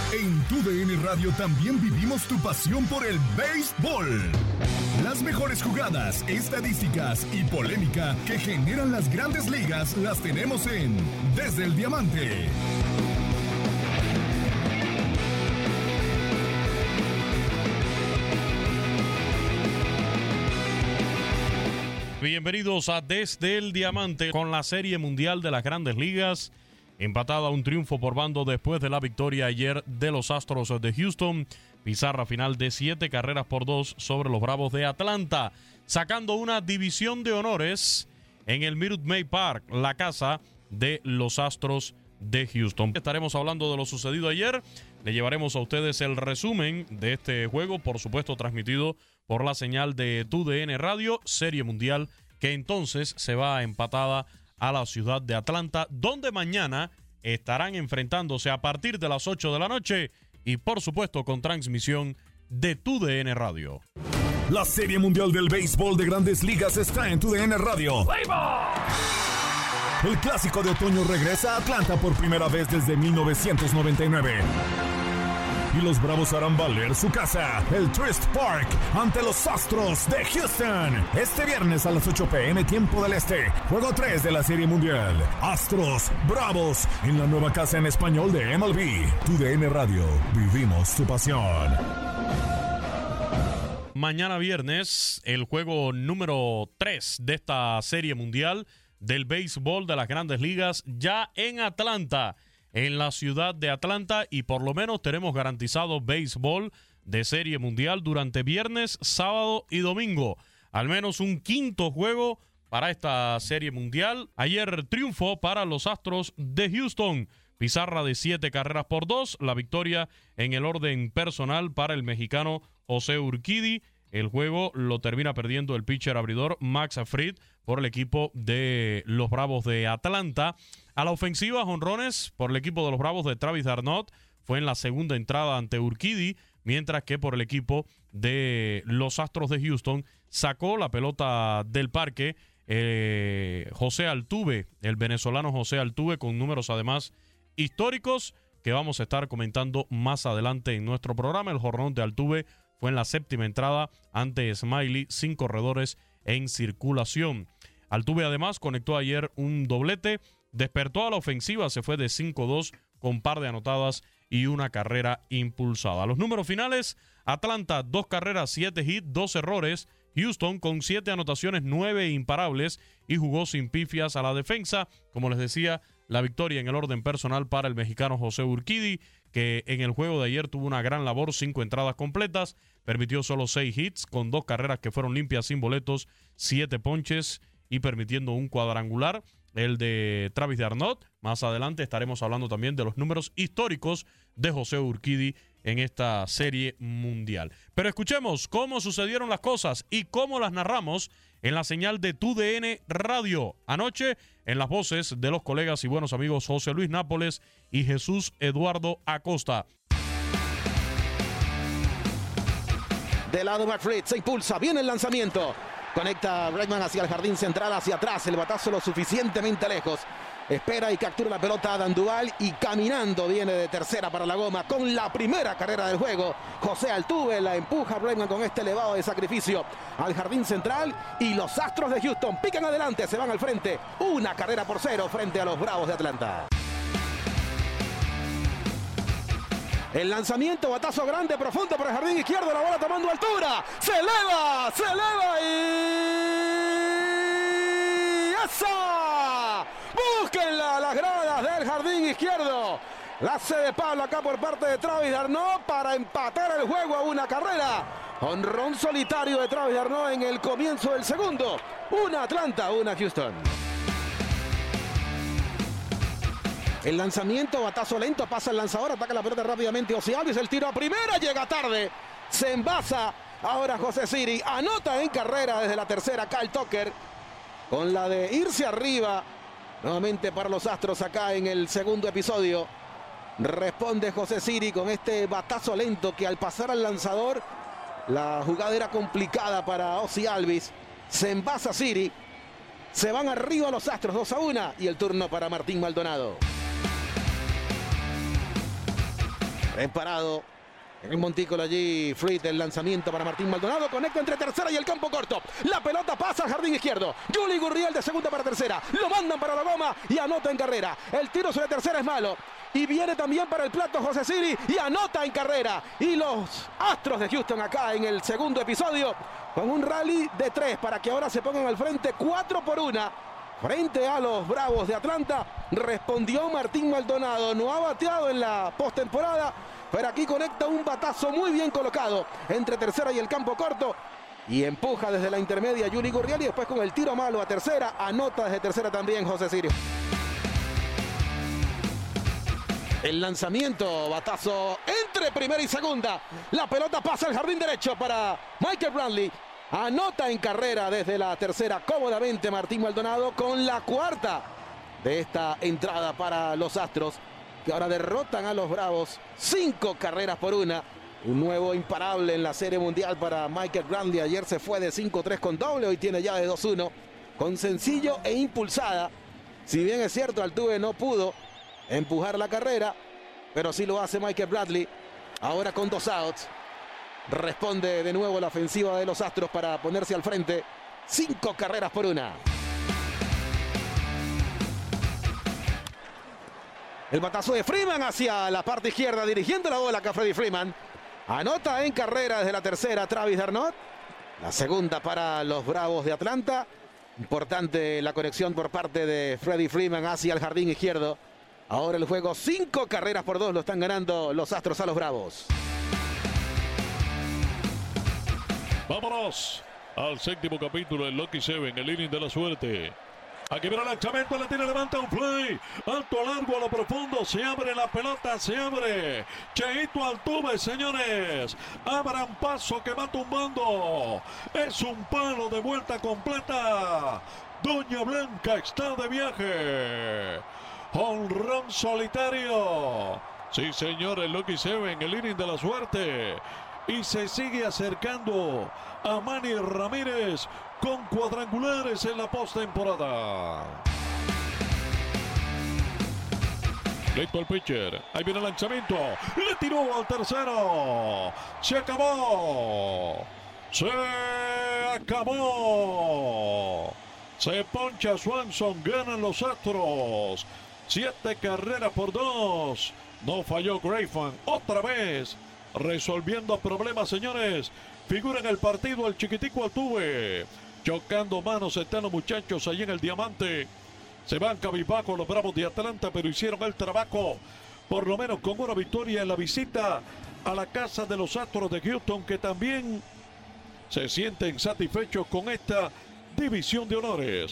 En TUDN Radio también vivimos tu pasión por el béisbol. Las mejores jugadas, estadísticas y polémica que generan las grandes ligas las tenemos en Desde el Diamante. Bienvenidos a Desde el Diamante con la Serie Mundial de las Grandes Ligas. Empatada a un triunfo por bando después de la victoria ayer de los Astros de Houston. Pizarra final de 7-2 sobre los Bravos de Atlanta. Sacando una división de honores en el Minute Maid Park, la casa de los Astros de Houston. Estaremos hablando de lo sucedido ayer. Le llevaremos a ustedes el resumen de este juego, por supuesto transmitido por la señal de TUDN Radio, Serie Mundial, que entonces se va empatada a la ciudad de Atlanta, donde mañana estarán enfrentándose a partir de las 8 de la noche y por supuesto con transmisión de TUDN Radio. La Serie Mundial del Béisbol de Grandes Ligas está en TUDN Radio. El clásico de otoño regresa a Atlanta por primera vez desde 1999. Y los Bravos harán valer su casa, el Truist Park, ante los Astros de Houston. Este viernes a las 8 p.m. tiempo del este. Juego 3 de la Serie Mundial. Astros, Bravos, en la nueva casa en español de MLB. TUDN Radio, vivimos tu pasión. Mañana viernes, el juego número 3 de esta Serie Mundial del béisbol de las Grandes Ligas, ya en Atlanta, en la ciudad de Atlanta, y por lo menos tenemos garantizado béisbol de Serie Mundial durante viernes, sábado y domingo. Al menos un quinto juego para esta Serie Mundial. Ayer triunfo para los Astros de Houston. Pizarra de 7-2. La victoria en el orden personal para el mexicano José Urquidy. El juego lo termina perdiendo el pitcher abridor Max Fried por el equipo de los Bravos de Atlanta. A la ofensiva, jonrones por el equipo de los Bravos de Travis d'Arnaud fue en la segunda entrada ante Urquidy, mientras que por el equipo de los Astros de Houston sacó la pelota del parque José Altuve, el venezolano José Altuve, con números además históricos que vamos a estar comentando más adelante en nuestro programa. El jonrón de Altuve fue en la séptima entrada ante Smiley, sin corredores en circulación. Altuve además conectó ayer un doblete, despertó a la ofensiva, se fue de 5-2 con par de anotadas y una carrera impulsada. Los números finales: Atlanta 2 carreras, 7 hits, 2 errores. Houston con 7 anotaciones, 9 imparables y jugó sin pifias a la defensa. Como les decía, la victoria en el orden personal para el mexicano José Urquidy, que en el juego de ayer tuvo una gran labor, 5 entradas completas, permitió solo 6 hits con 2 carreras que fueron limpias sin boletos, 7 ponches y permitiendo un cuadrangular. El de Travis d'Arnaud. Más adelante estaremos hablando también de los números históricos de José Urquidy en esta Serie Mundial. Pero escuchemos cómo sucedieron las cosas y cómo las narramos en la señal de TUDN Radio. Anoche, en las voces de los colegas y buenos amigos José Luis Nápoles y Jesús Eduardo Acosta. De lado McFried, se impulsa, viene el lanzamiento. Conecta Bregman hacia el jardín central, hacia atrás, el batazo lo suficientemente lejos. Espera y captura la pelota Adam Duvall y caminando viene de tercera para la goma con la primera carrera del juego. José Altuve la empuja Bregman con este elevado de sacrificio al jardín central y los Astros de Houston pican adelante, se van al frente. 1-0 frente a los Bravos de Atlanta. El lanzamiento, batazo grande, profundo por el jardín izquierdo, la bola tomando altura. Se eleva y ¡esa! Búsquenla las gradas del jardín izquierdo. La hace de Pablo acá por parte de Travis d'Arnaud para empatar el juego a 1 carrera. Honrón solitario de Travis d'Arnaud en el comienzo del segundo. 1 Atlanta, 1 Houston. El lanzamiento, batazo lento, pasa el lanzador, ataca la pelota rápidamente Ozzie Albies, el tiro a primera, llega tarde, se envasa ahora José Siri, anota en carrera desde la tercera Kyle Tucker, con la de irse arriba, nuevamente para los Astros acá en el segundo episodio. Responde José Siri con este batazo lento que al pasar al lanzador, la jugada era complicada para Ozzie Albies, se envasa Siri, se van arriba los Astros 2-1 y el turno para Martín Maldonado. Preparado en el montículo allí, Fleet, el lanzamiento para Martín Maldonado, conecta entre tercera y el campo corto. La pelota pasa al jardín izquierdo. Yuli Gurriel de segunda para tercera. Lo mandan para la goma y anota en carrera. El tiro sobre tercera es malo. Y viene también para el plato José Siri y anota en carrera. Y los Astros de Houston acá en el segundo episodio con un rally de 3 para que ahora se pongan al frente 4-1. Frente a los Bravos de Atlanta, respondió Martín Maldonado. No ha bateado en la postemporada, pero aquí conecta un batazo muy bien colocado entre tercera y el campo corto. Y empuja desde la intermedia Yuli Gurriel y después con el tiro malo a tercera, anota desde tercera también José Sirio. El lanzamiento, batazo entre primera y segunda. La pelota pasa al jardín derecho para Michael Brantley. Anota en carrera desde la tercera cómodamente Martín Maldonado con la cuarta de esta entrada para los Astros, que ahora derrotan a los Bravos 5-1. Un nuevo imparable en la Serie Mundial para Michael Brantley. Ayer se fue de 5-3 con doble, hoy tiene ya de 2-1 con sencillo e impulsada. Si bien es cierto, Altuve no pudo empujar la carrera, pero sí lo hace Michael Brantley. Ahora con 2 outs. Responde de nuevo la ofensiva de los Astros para ponerse al frente. 5-1. El batazo de Freeman hacia la parte izquierda, dirigiendo la bola acá Freddie Freeman. Anota en carrera desde la tercera Travis d'Arnaud. La segunda para los Bravos de Atlanta. Importante la conexión por parte de Freddie Freeman hacia el jardín izquierdo. Ahora el juego 5-2 lo están ganando los Astros a los Bravos. Vámonos al séptimo capítulo del Lucky Seven, el inning de la suerte. Aquí viene el lanzamiento, le tira, levanta un play. Alto, largo, a lo profundo. Se abre la pelota, se abre. Cheito Altuve, señores. Abran paso que va tumbando. Es un palo de vuelta completa. Doña Blanca está de viaje. Honrón solitario. Sí, señor, el Lucky Seven, el inning de la suerte. Y se sigue acercando a Manny Ramírez con cuadrangulares en la postemporada. Listo el pitcher. Ahí viene el lanzamiento. Le tiró al tercero. Se acabó. Se acabó. Se poncha Swanson. Ganan los Astros. 7-2. No falló Grayson. Otra vez. Resolviendo problemas, señores. Figura en el partido el chiquitico Altuve. Chocando manos están los muchachos allí en el Diamante. Se van cabizbajo los Bravos de Atlanta, pero hicieron el trabajo. Por lo menos con una victoria en la visita a la casa de los Astros de Houston, que también se sienten satisfechos con esta división de honores.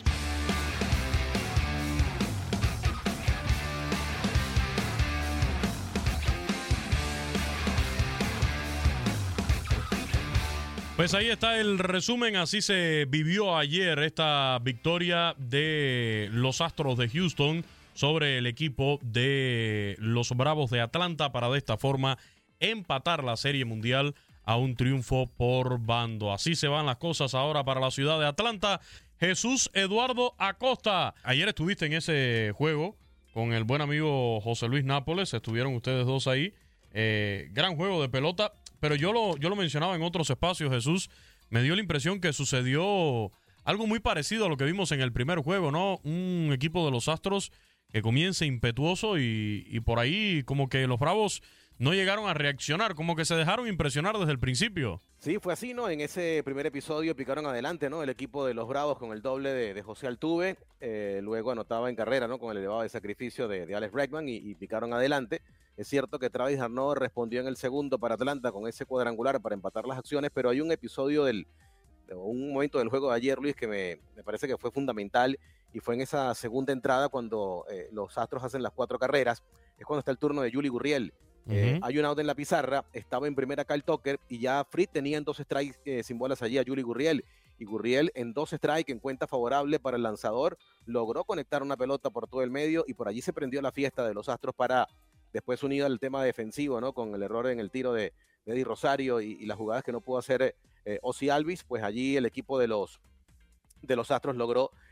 Pues ahí está el resumen, así se vivió ayer esta victoria de los Astros de Houston sobre el equipo de los Bravos de Atlanta para de esta forma empatar la Serie Mundial a un triunfo por bando. Así se van las cosas ahora para la ciudad de Atlanta. Jesús Eduardo Acosta, ayer estuviste en ese juego con el buen amigo José Luis Nápoles, estuvieron ustedes dos ahí, gran juego de pelota. Pero yo lo mencionaba en otros espacios, Jesús. Me dio la impresión que sucedió algo muy parecido a lo que vimos en el primer juego, ¿no? Un equipo de los Astros que comienza impetuoso y por ahí como que los Bravos no llegaron a reaccionar, como que se dejaron impresionar desde el principio. Sí, fue así, ¿no? En ese primer episodio picaron adelante, ¿no? El equipo de los Bravos con el doble de José Altuve. Luego anotaba en carrera, ¿no? Con el elevado de sacrificio de Alex Bregman y picaron adelante. Es cierto que Travis d'Arnaud respondió en el segundo para Atlanta con ese cuadrangular para empatar las acciones, pero hay un episodio un momento del juego de ayer, Luis, que me parece que fue fundamental, y fue en esa segunda entrada cuando los Astros hacen las 4 carreras. Es cuando está el turno de Yuli Gurriel. Hay un out en la pizarra, estaba en primera Kyle Tucker y ya Fried tenía en 2 strikes sin bolas allí a Yuli Gurriel. Y Gurriel en 2 strikes en cuenta favorable para el lanzador, logró conectar una pelota por todo el medio y por allí se prendió la fiesta de los Astros para después unido al tema defensivo, ¿no? Con el error en el tiro de Eddie Rosario y las jugadas que no pudo hacer Ozzie Albies, pues allí el equipo de los Astros logró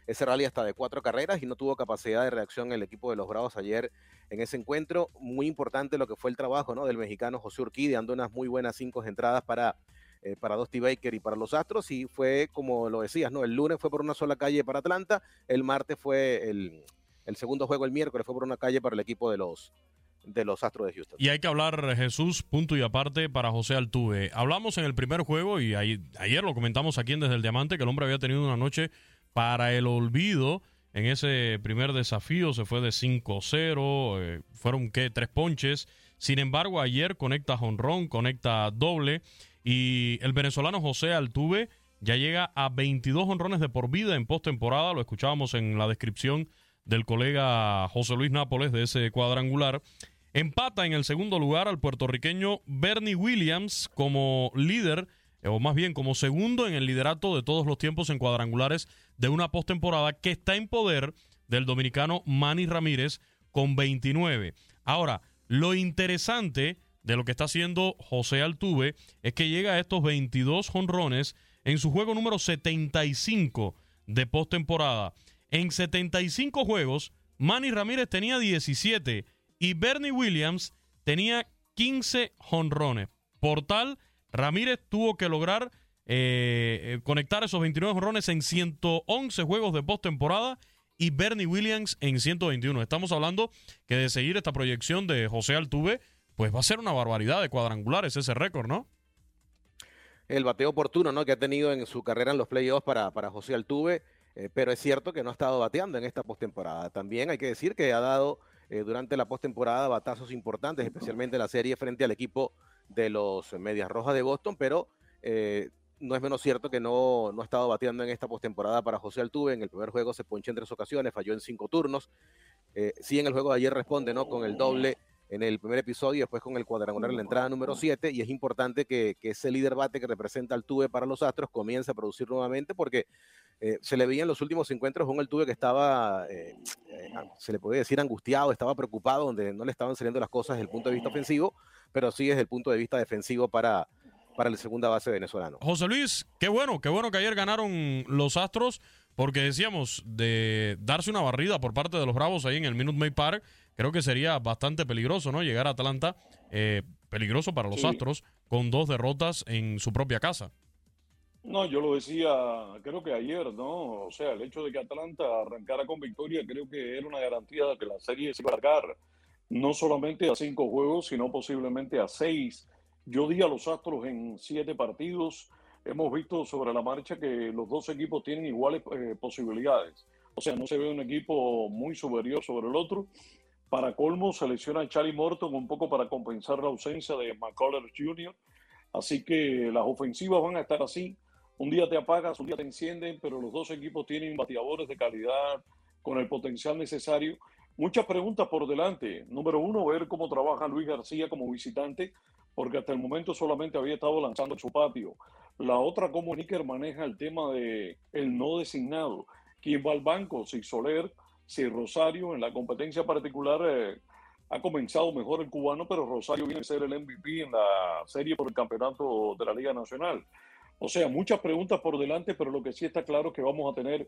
ese rally hasta de 4 carreras y no tuvo capacidad de reacción el equipo de los Bravos ayer en ese encuentro. Muy importante lo que fue el trabajo, ¿no?, del mexicano José Urquidi, dando unas muy buenas 5 entradas para Dusty Baker y para los Astros, y fue como lo decías, ¿no? El lunes fue por una sola calle para Atlanta, el martes fue el segundo juego, el miércoles fue por una calle para el equipo de los Astros de Houston. Y hay que hablar, Jesús, punto y aparte para José Altuve. Hablamos en el primer juego y ayer lo comentamos aquí en Desde el Diamante, que el hombre había tenido una noche para el olvido en ese primer desafío. Se fue de 5-0, fueron 3 ponches. Sin embargo, ayer conecta jonrón, conecta doble, y el venezolano José Altuve ya llega a 22 jonrones de por vida en postemporada. Lo escuchábamos en la descripción del colega José Luis Nápoles de ese cuadrangular. Empata en el segundo lugar al puertorriqueño Bernie Williams como líder, o más bien como segundo en el liderato de todos los tiempos en cuadrangulares de una postemporada, que está en poder del dominicano Manny Ramírez con 29. Ahora, lo interesante de lo que está haciendo José Altuve es que llega a estos 22 jonrones en su juego número 75 de postemporada. En 75 juegos, Manny Ramírez tenía 17 y Bernie Williams tenía 15 jonrones. Por tal, Ramírez tuvo que lograr conectar esos 29 jonrones en 111 juegos de postemporada y Bernie Williams en 121. Estamos hablando que de seguir esta proyección de José Altuve, pues va a ser una barbaridad de cuadrangulares ese récord, ¿no? El bateo oportuno, ¿no?, que ha tenido en su carrera en los playoffs para José Altuve, pero es cierto que no ha estado bateando en esta postemporada. También hay que decir que ha dado durante la postemporada batazos importantes, especialmente en la serie frente al equipo de los Medias Rojas de Boston, pero no es menos cierto que no ha estado bateando en esta postemporada para José Altuve. En el primer juego se ponchó en 3 ocasiones, falló en 5 turnos. Sí, en el juego de ayer responde, ¿no?, con el doble en el primer episodio, después con el cuadrangular en la entrada número 7, y es importante que ese líder bate que representa Altuve para los Astros comience a producir nuevamente, porque se le veía en los últimos encuentros un Altuve que estaba, se le puede decir, angustiado, estaba preocupado, donde no le estaban saliendo las cosas desde el punto de vista ofensivo, pero sí desde el punto de vista defensivo para el segunda base venezolano. José Luis, qué bueno que ayer ganaron los Astros, porque decíamos, de darse una barrida por parte de los Bravos ahí en el Minute Maid Park, creo que sería bastante peligroso, ¿no?, llegar a Atlanta, peligroso para los Astros, con 2 derrotas en su propia casa. No, yo lo decía, creo que ayer, ¿no? O sea, el hecho de que Atlanta arrancara con victoria, creo que era una garantía de que la serie se iba a alargar, no solamente a 5 juegos, sino posiblemente a 6. Yo di a los Astros en 7 partidos. Hemos visto sobre la marcha que los dos equipos tienen iguales posibilidades. O sea, no se ve un equipo muy superior sobre el otro. Para colmo, selecciona a Charlie Morton un poco para compensar la ausencia de McCullers Jr. Así que las ofensivas van a estar así. Un día te apagas, un día te encienden, pero los dos equipos tienen bateadores de calidad con el potencial necesario. Muchas preguntas por delante. Número 1, ver cómo trabaja Luis García como visitante, porque hasta el momento solamente había estado lanzando en su patio. La otra, cómo Níker maneja el tema de el no designado. ¿Quién va al banco? Si Soler, si Rosario. En la competencia particular ha comenzado mejor el cubano, pero Rosario viene a ser el MVP en la serie por el campeonato de la Liga Nacional. O sea, muchas preguntas por delante, pero lo que sí está claro es que vamos a tener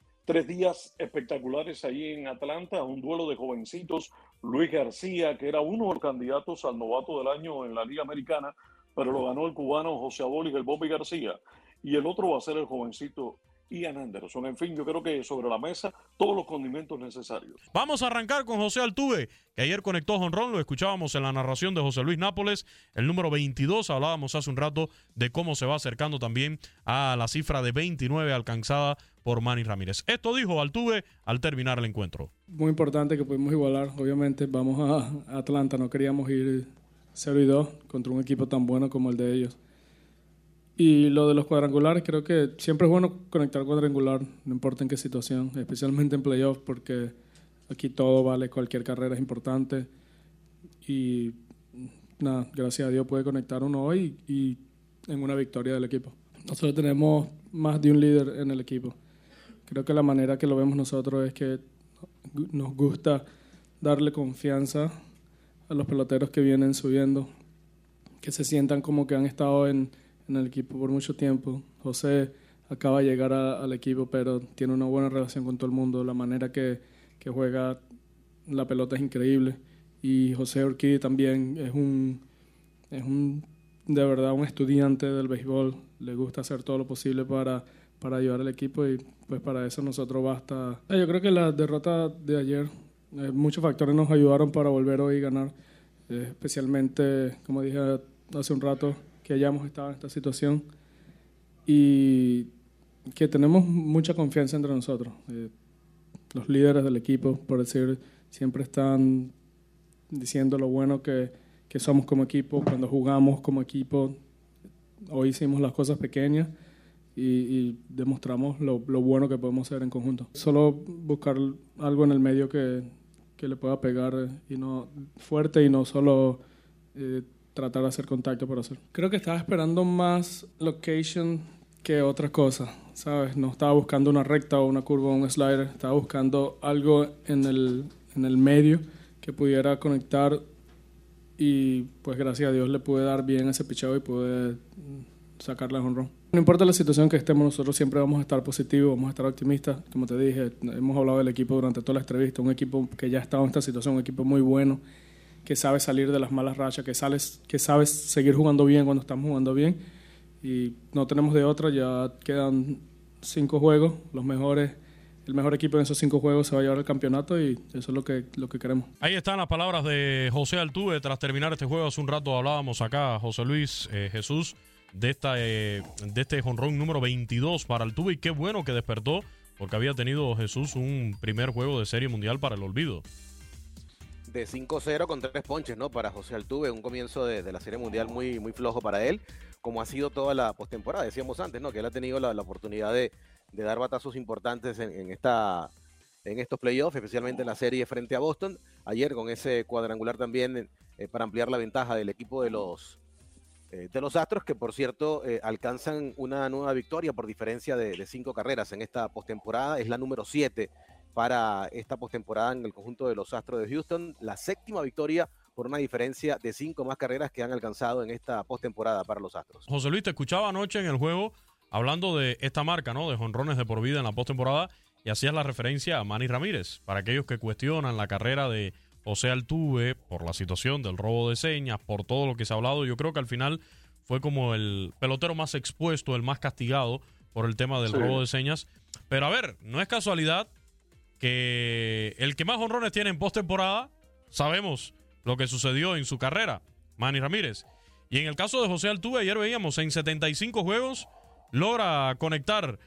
3 días espectaculares ahí en Atlanta, un duelo de jovencitos. Luis García, que era uno de los candidatos al novato del año en la Liga Americana, pero lo ganó el cubano José Abolis, el Bobby García. Y el otro va a ser el jovencito Ian Anderson. En fin, yo creo que sobre la mesa todos los condimentos necesarios. Vamos a arrancar con José Altuve, que ayer conectó jonrón, lo escuchábamos en la narración de José Luis Nápoles, el número 22, hablábamos hace un rato de cómo se va acercando también a la cifra de 29 alcanzada por Manny Ramírez. Esto dijo Altuve al terminar el encuentro. Muy importante que pudimos igualar, obviamente vamos a Atlanta, no queríamos ir 0-2 contra un equipo tan bueno como el de ellos. Y lo de los cuadrangulares, creo que siempre es bueno conectar cuadrangular, no importa en qué situación, especialmente en playoffs, porque aquí todo vale, cualquier carrera es importante. Y nada, gracias a Dios puede conectar uno hoy y en una victoria del equipo. Nosotros tenemos más de un líder en el equipo. Creo que la manera que lo vemos nosotros es que nos gusta darle confianza a los peloteros que vienen subiendo, que se sientan como que han estado en el equipo por mucho tiempo. José acaba de llegar al equipo, pero tiene una buena relación con todo el mundo. La manera que juega la pelota es increíble. Y José Urquidi también es un de verdad un estudiante del béisbol. Le gusta hacer todo lo posible para ayudar al equipo y pues para eso nosotros basta. Yo creo que la derrota de ayer, muchos factores nos ayudaron para volver hoy y ganar, especialmente, como dije hace un rato, que hayamos estado en esta situación y que tenemos mucha confianza entre nosotros. Los líderes del equipo, por decir, siempre están diciendo lo bueno que somos como equipo. Cuando jugamos como equipo, hoy hicimos las cosas pequeñas y demostramos lo bueno que podemos hacer en conjunto. Solo buscar algo en el medio que le pueda pegar y no fuerte y no solo tratar de hacer contacto por hacer. Creo que estaba esperando más location que otra cosa, ¿sabes? No estaba buscando una recta o una curva o un slider, estaba buscando algo en el medio que pudiera conectar y pues gracias a Dios le pude dar bien ese picheo y pude sacarle a jonrón. No importa la situación que estemos, nosotros siempre vamos a estar positivos, vamos a estar optimistas. Como te dije, hemos hablado del equipo durante toda la entrevista, un equipo que ya ha estado en esta situación, un equipo muy bueno, que sabe salir de las malas rachas, que sabe seguir jugando bien cuando estamos jugando bien. Y no tenemos de otra, ya quedan 5 juegos, el mejor equipo en esos 5 juegos se va a llevar el campeonato y eso es lo que queremos. Ahí están las palabras de José Altuve tras terminar este juego. Hace un rato hablábamos acá, José Luis, Jesús, de este jonrón número 22 para Altuve, y qué bueno que despertó, porque había tenido Jesús un primer juego de Serie Mundial para el olvido. De 5-0 con 3 ponches, ¿no? Para José Altuve, un comienzo de la Serie Mundial muy, muy flojo para él, como ha sido toda la postemporada. Decíamos antes, ¿no? Que él ha tenido la oportunidad de dar batazos importantes en estos playoffs, especialmente en la serie frente a Boston. Ayer con ese cuadrangular también para ampliar la ventaja del equipo de los Astros, que por cierto alcanzan una nueva victoria por diferencia de 5 carreras en esta postemporada. Es la número 7 para esta postemporada en el conjunto de los Astros de Houston. La 7ª victoria por una diferencia de 5 más carreras que han alcanzado en esta postemporada para los Astros. José Luis, te escuchaba anoche en el juego hablando de esta marca, ¿no? De jonrones de por vida en la postemporada, y hacías la referencia a Manny Ramírez. Para aquellos que cuestionan la carrera de José Altuve por la situación del robo de señas, por todo lo que se ha hablado, yo creo que al final fue como el pelotero más expuesto, el más castigado por el tema del robo de señas. Pero a ver, no es casualidad que el que más jonrones tiene en postemporada, sabemos lo que sucedió en su carrera, Manny Ramírez. Y en el caso de José Altuve, ayer veíamos en 75 juegos logra conectar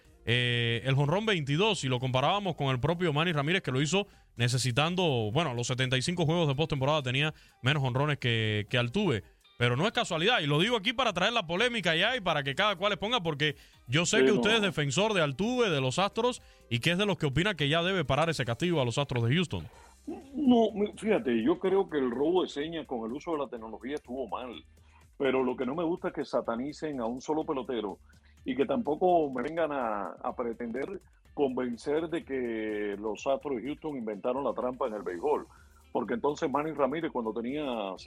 el jonrón 22, y lo comparábamos con el propio Manny Ramírez, que lo hizo necesitando, bueno, los 75 juegos de postemporada tenía menos jonrones que Altuve. Pero no es casualidad, y lo digo aquí para traer la polémica ya y para que cada cual les ponga, porque yo sé que usted es defensor de Altuve, de los Astros, y que es de los que opina que ya debe parar ese castigo a los Astros de Houston. No, fíjate, yo creo que el robo de señas con el uso de la tecnología estuvo mal, pero lo que no me gusta es que satanicen a un solo pelotero y que tampoco me vengan a pretender convencer de que los Astros de Houston inventaron la trampa en el béisbol. Porque entonces Manny Ramírez, cuando tenía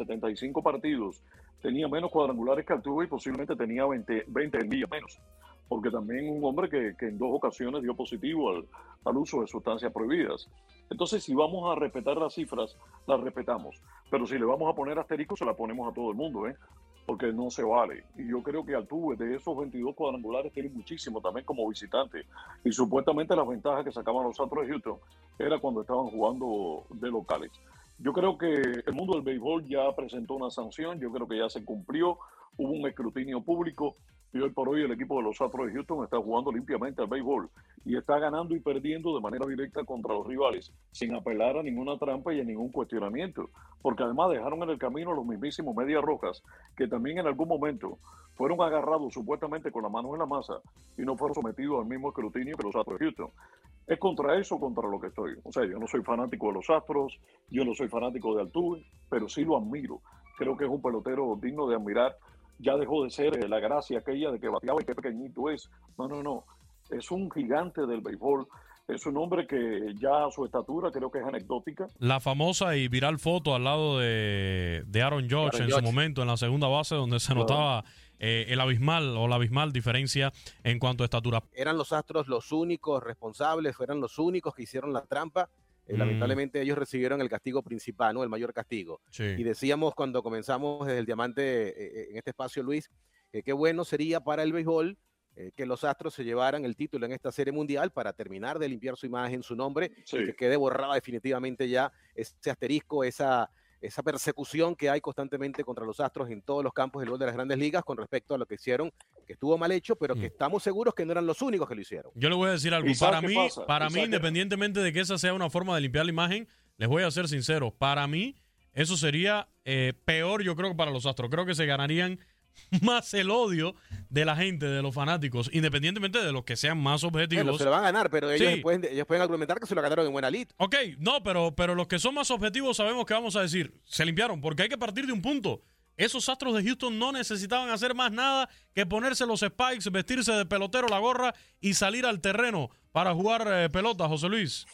75 partidos, tenía menos cuadrangulares que Altuve y posiblemente tenía 20 millas menos. Porque también un hombre que en 2 ocasiones dio positivo al uso de sustancias prohibidas. Entonces, si vamos a respetar las cifras, las respetamos. Pero si le vamos a poner asterisco, se la ponemos a todo el mundo, porque no se vale. Y yo creo que Altuve, de esos 22 cuadrangulares, tiene muchísimo también como visitante. Y supuestamente las ventajas que sacaban los Astros de Houston era cuando estaban jugando de locales. Yo creo que el mundo del béisbol ya presentó una sanción, yo creo que ya se cumplió, hubo un escrutinio público y hoy por hoy el equipo de los Astros de Houston está jugando limpiamente al béisbol y está ganando y perdiendo de manera directa contra los rivales, sin apelar a ninguna trampa y a ningún cuestionamiento, porque además dejaron en el camino los mismísimos Medias Rojas, que también en algún momento fueron agarrados supuestamente con las manos en la masa y no fueron sometidos al mismo escrutinio que los Astros de Houston. Es contra eso, contra lo que estoy. O sea, yo no soy fanático de los Astros, yo no soy fanático de Altuve, pero sí lo admiro. Creo que es un pelotero digno de admirar. Ya dejó de ser la gracia aquella de que bateaba y qué pequeñito es. No. Es un gigante del béisbol. Es un hombre que ya su estatura creo que es anecdótica. La famosa y viral foto al lado de Aaron Judge en su momento, en la segunda base, donde se notaba la abismal diferencia en cuanto a estatura. Eran los Astros los únicos responsables, fueron los únicos que hicieron la trampa. Lamentablemente ellos recibieron el castigo principal, ¿no? El mayor castigo. Sí. Y decíamos cuando comenzamos desde el Diamante en este espacio, Luis, que qué bueno sería para el béisbol que los Astros se llevaran el título en esta Serie Mundial para terminar de limpiar su imagen, su nombre, Sí. y que quede borrada definitivamente ya ese asterisco, esa persecución que hay constantemente contra los Astros en todos los campos del béisbol de las Grandes Ligas con respecto a lo que hicieron, que estuvo mal hecho, pero que estamos seguros que no eran los únicos que lo hicieron. Yo le voy a decir algo. ¿Y sabes qué pasa? Para mí, independientemente de que esa sea una forma de limpiar la imagen, les voy a ser sincero, para mí eso sería peor, yo creo, que para los Astros. Creo que se ganarían más el odio de la gente, de los fanáticos, independientemente de los que sean más objetivos. Bueno, se lo van a ganar, pero ellos Sí. pueden argumentar que se lo ganaron en buena lid. Ok, no, pero los que son más objetivos sabemos que vamos a decir, se limpiaron, porque hay que partir de un punto. Esos Astros de Houston no necesitaban hacer más nada que ponerse los spikes, vestirse de pelotero, la gorra y salir al terreno para jugar pelota, José Luis.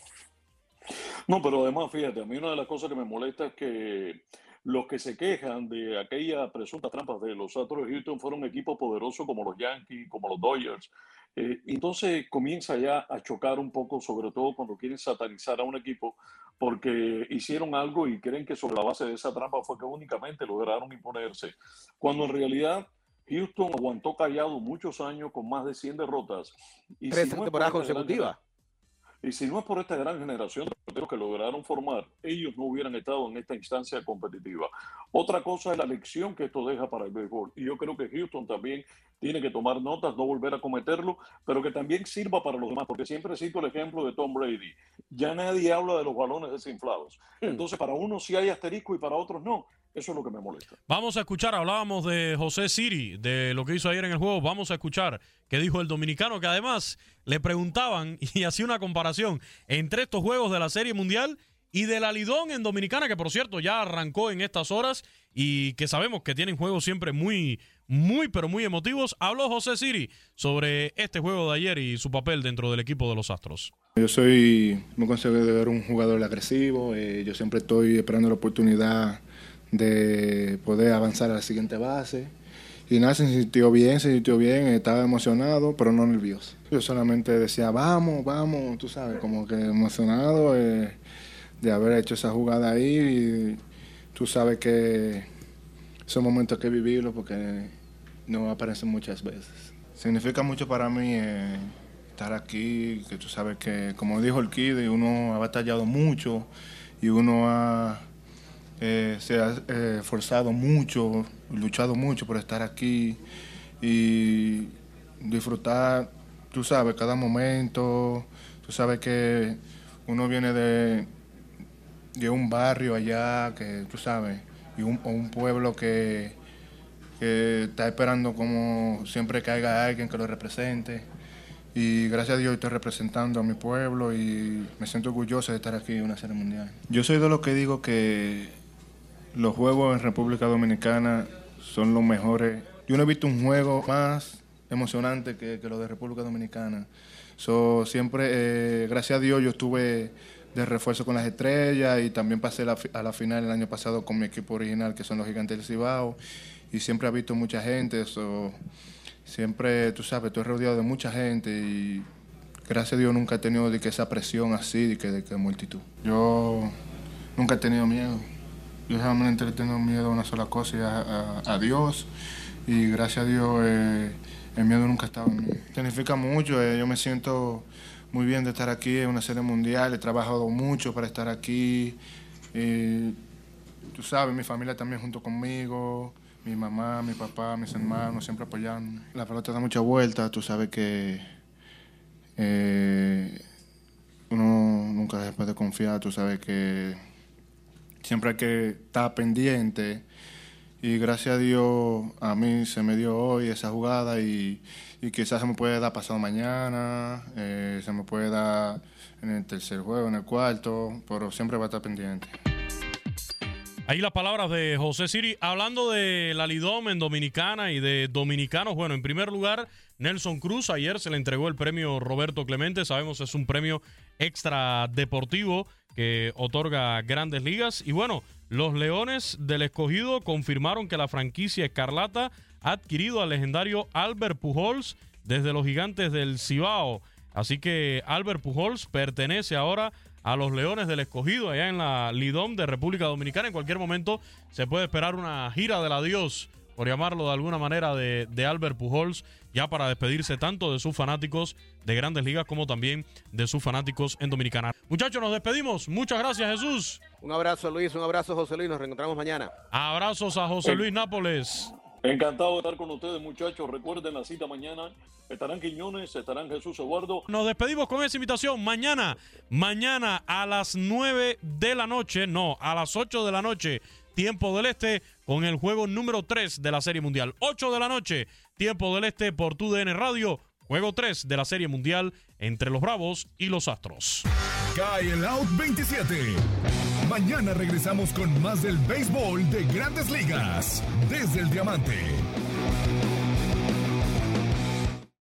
No, pero además, fíjate, a mí una de las cosas que me molesta es que los que se quejan de aquella presunta trampa de los Astros de Houston fueron equipos poderosos como los Yankees, como los Dodgers. Entonces comienza ya a chocar un poco, sobre todo cuando quieren satanizar a un equipo porque hicieron algo y creen que sobre la base de esa trampa fue que únicamente lograron imponerse. Cuando en realidad Houston aguantó callado muchos años con más de 100 derrotas. Y 3 si no es temporadas por esta consecutivas. Y si no es por esta gran generación de peloteros que lograron formar, ellos no hubieran estado en esta instancia competitiva. Otra cosa es la lección que esto deja para el béisbol. Y yo creo que Houston también tiene que tomar notas, no volver a cometerlo, pero que también sirva para los demás, porque siempre cito el ejemplo de Tom Brady. Ya nadie habla de los balones desinflados. Entonces, para unos sí hay asterisco y para otros no. Eso es lo que me molesta. Vamos a escuchar, hablábamos de José Siri, de lo que hizo ayer en el juego. Vamos a escuchar qué dijo el dominicano, que además le preguntaban y hacía una comparación entre estos juegos de la Serie Mundial y de la Lidón en Dominicana, que por cierto ya arrancó en estas horas y que sabemos que tienen juegos siempre muy emotivos. Habló José Siri sobre este juego de ayer y su papel dentro del equipo de los Astros. Yo me considero un jugador agresivo, yo siempre estoy esperando la oportunidad de poder avanzar a la siguiente base. Y nada, se sintió bien, estaba emocionado, pero no nervioso. Yo solamente decía, vamos, tú sabes, como que emocionado de haber hecho esa jugada ahí. Y tú sabes que son momentos que vivirlo porque no aparecen muchas veces. Significa mucho para mí estar aquí, que tú sabes que, como dijo el Kid, uno ha batallado mucho y uno se ha esforzado mucho, luchado mucho por estar aquí y disfrutar, tú sabes, cada momento. Tú sabes que uno viene de un barrio allá, que tú sabes, y un pueblo que está esperando como siempre que haya alguien que lo represente. Y gracias a Dios estoy representando a mi pueblo y me siento orgulloso de estar aquí en una Serie Mundial. Yo soy de los que digo que los juegos en República Dominicana son los mejores. Yo no he visto un juego más emocionante que los de República Dominicana. Siempre, gracias a Dios, yo estuve de refuerzo con las Estrellas y también pasé a la final el año pasado con mi equipo original, que son los Gigantes del Cibao. Y siempre he visto mucha gente. Siempre, tú sabes, estoy rodeado de mucha gente y gracias a Dios nunca he tenido esa presión así de que multitud. Yo nunca he tenido miedo. Yo realmente he tenido miedo a una sola cosa, y a Dios. Y gracias a Dios el miedo nunca ha estado en mí. Significa mucho, yo me siento muy bien de estar aquí en una Serie Mundial. He trabajado mucho para estar aquí. Y, tú sabes, mi familia también junto conmigo. Mi mamá, mi papá, mis hermanos, siempre apoyando. La pelota da mucha vuelta, tú sabes que uno nunca se puede confiar, tú sabes que siempre hay que estar pendiente. Y gracias a Dios a mí se me dio hoy esa jugada y quizás se me puede dar pasado mañana, se me puede dar en el tercer juego, en el cuarto, pero siempre va a estar pendiente. Ahí las palabras de José Siri, hablando de la Lidom en Dominicana y de dominicanos. Bueno, en primer lugar, Nelson Cruz, ayer se le entregó el premio Roberto Clemente. Sabemos es un premio extra deportivo que otorga Grandes Ligas. Y bueno, Los Leones del Escogido confirmaron que la franquicia Escarlata ha adquirido al legendario Albert Pujols desde los Gigantes del Cibao. Así que Albert Pujols pertenece ahora a los Leones del Escogido allá en la Lidom de República Dominicana. En cualquier momento se puede esperar una gira del adiós, por llamarlo de alguna manera, de Albert Pujols, ya para despedirse tanto de sus fanáticos de Grandes Ligas como también de sus fanáticos en Dominicana. Muchachos, nos despedimos. Muchas gracias, Jesús. Un abrazo, Luis. Un abrazo, José Luis. Nos reencontramos mañana. Abrazos a José Luis Nápoles. Encantado de estar con ustedes, muchachos. Recuerden la cita mañana. Estarán Quiñones, estarán Jesús Eduardo. Nos despedimos con esa invitación. Mañana a las 9 de la noche, no, a las 8 de la noche, tiempo del este, con el juego número 3 de la Serie Mundial. 8 de la noche, tiempo del este, por TUDN Radio. Juego 3 de la Serie Mundial entre los Bravos y los Astros. Cae el out 27. Mañana regresamos con más del béisbol de Grandes Ligas desde el Diamante.